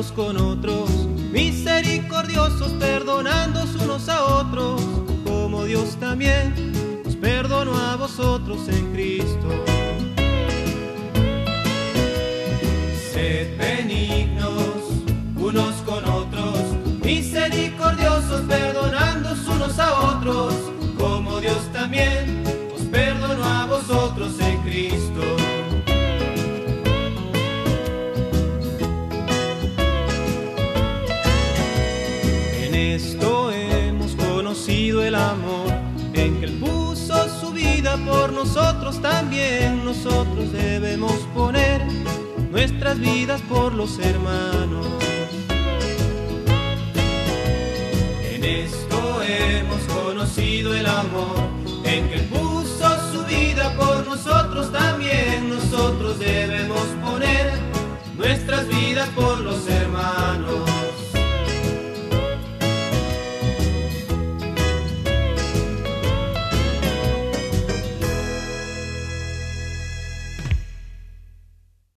unos con otros, misericordiosos, perdonándoos unos a otros, como Dios también os perdonó a vosotros en Cristo. Sed benignos unos con otros, misericordiosos, perdonándoos unos a otros, como Dios también os perdonó a vosotros en Cristo. En esto hemos conocido el amor, en que Él puso su vida por nosotros, también nosotros debemos poner nuestras vidas por los hermanos. En esto hemos conocido el amor, en que Él puso su vida por nosotros, también nosotros debemos poner nuestras vidas por los hermanos.